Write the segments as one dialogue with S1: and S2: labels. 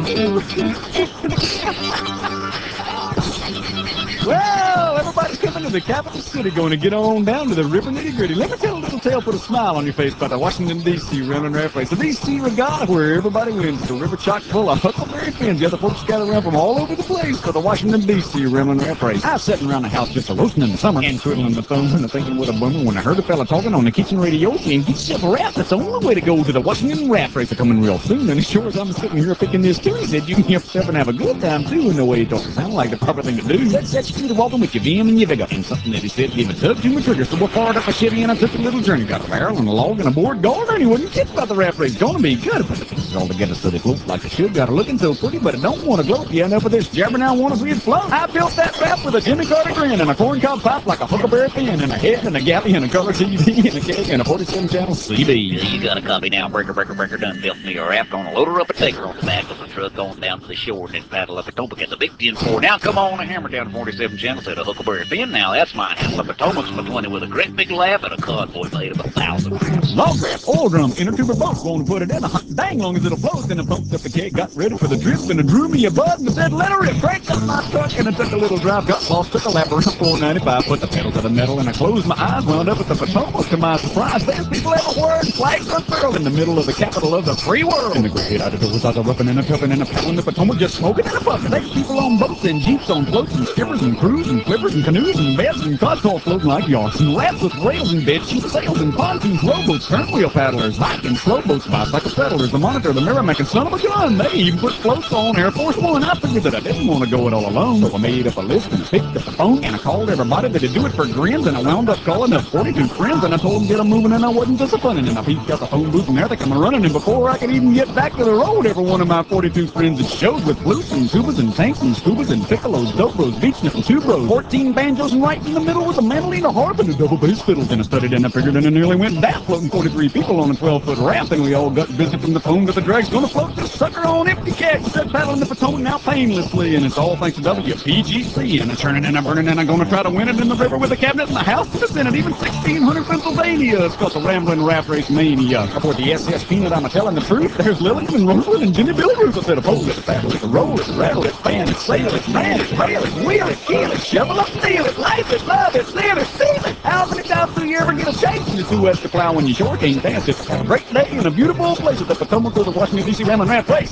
S1: Well, everybody's coming to the capital city, going to get on down to the river nitty gritty. Let me tell a little tale, put a smile on your face about the Washington, D.C. running raft race. The D.C. regatta where everybody wins. The river chock full of huckleberry fins. Yeah, the folks gather around from all over the place for the Washington, D.C. running raft race. I was sitting around the house just a roasting in the summer and twiddling the thumbs and thinking what a bummer when I heard a fella talking on the kitchen radio saying, get yourself a raft. That's the only way to go to the Washington raft race. They're coming real soon. And as sure as I'm sitting here picking this too, he said, you can get yourself and have a good time too. In the way he talked, it sounded like the proper thing to do. That's you to walking with your vim and your vigor. And something that he said gave a tug to my trigger. So I fired up my Chevy and I took a little journey. Got a barrel and a log and a board going. And he wasn't kidding about the raft race. Gonna be good. Put the pieces all together so they float like they should. Got her looking so pretty, but it don't want to gloat. Yeah, enough of this jabber now. Want to see it float. I built that raft with a Jimmy Carter grin and a corncob pipe like a huckleberry fin and a head and a galley and a color TV and a keg and a 47 channel CD.
S2: You got a copy now. Breaker done built me a raft. Gonna load her up and take her on the back of the truck going down to the shore and then paddle up the Potomac at the big 10-4. Now come on and hammer down the 47 channel to the huckleberry fin. Now that's my house. The Potomac's between it with a great big laugh and a codboy made of 1,000.
S1: Log raft, oil drum, inner tube of boat. Gonna put it in a hot dang long as it'll float. Then I pumped up the keg, got ready for the trip, and I drew me a bud and I said, let her rip. Cranked up my truck and I took a little drive. Got lost, took a lap around 495. Put the pedal to the metal and I closed my eyes. Wound up at the Potomac to my surprise. There's people everywhere and flags unfurled in the middle of the capital of the free world. And the great out of doors, out of roughing and a tuffing and a paddling the Potomac, just smoking and a puffing. There's people on boats and jeeps, on floats and skippers and crews and flippers and canoes and beds and cod all floating like yachts and rafts with rails and bed sheet sails and pontoons, rowboats, turn wheel paddlers, Viking slow boats, bicycle settlers, the Monitor, the Merrimack, and son of a gun. They even put floats on Air Force One. I figured that I didn't want to go it all alone, so I made up a list and I picked up the phone and I called everybody that'd do it for grins, and I wound up calling up 42 friends and I told them get them moving and I wasn't disappointed, and I peeked out the phone booth and there they come running, and before I could even get back to the road, every one of my 42 friends had showed with flutes and tubas and tanks and scubas and piccolos, dobros, beach nipples, tubros, 14 banjos, and right in the middle was a mandolin, a harp, and a double bass fiddle. Then I studied and I figured and I nearly went down, floating 43 people on a 12-foot raft, and we all got busy from the phone to the drag's gonna float this sucker on empty kegs. Said paddling the Potomac now painlessly, and it's all thanks to WPGC. And I'm churning and I'm burning and I'm gonna try to win it in the river with a cabinet in the house to the Senate, even 1600 Pennsylvania. It's called the Rambling Raft Race Mania. Aboard the SS Peanut, I'm telling the truth. There's Lillian and Roseland and Jimmy Billy Bruce. I said, hold it, paddle it, roll it, rattle it, fan it, sail it, man it, rail it, wheel it, keel it, shovel up, steal it, life it, love it, steal it, steal it. How many times do you ever get a chance to do west to plow when you sure can't dance? It's a great day and a beautiful place at the Potomac or the Washington, D.C. Rambling Raft Race.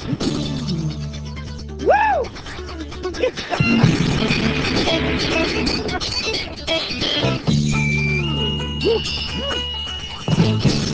S1: Woo!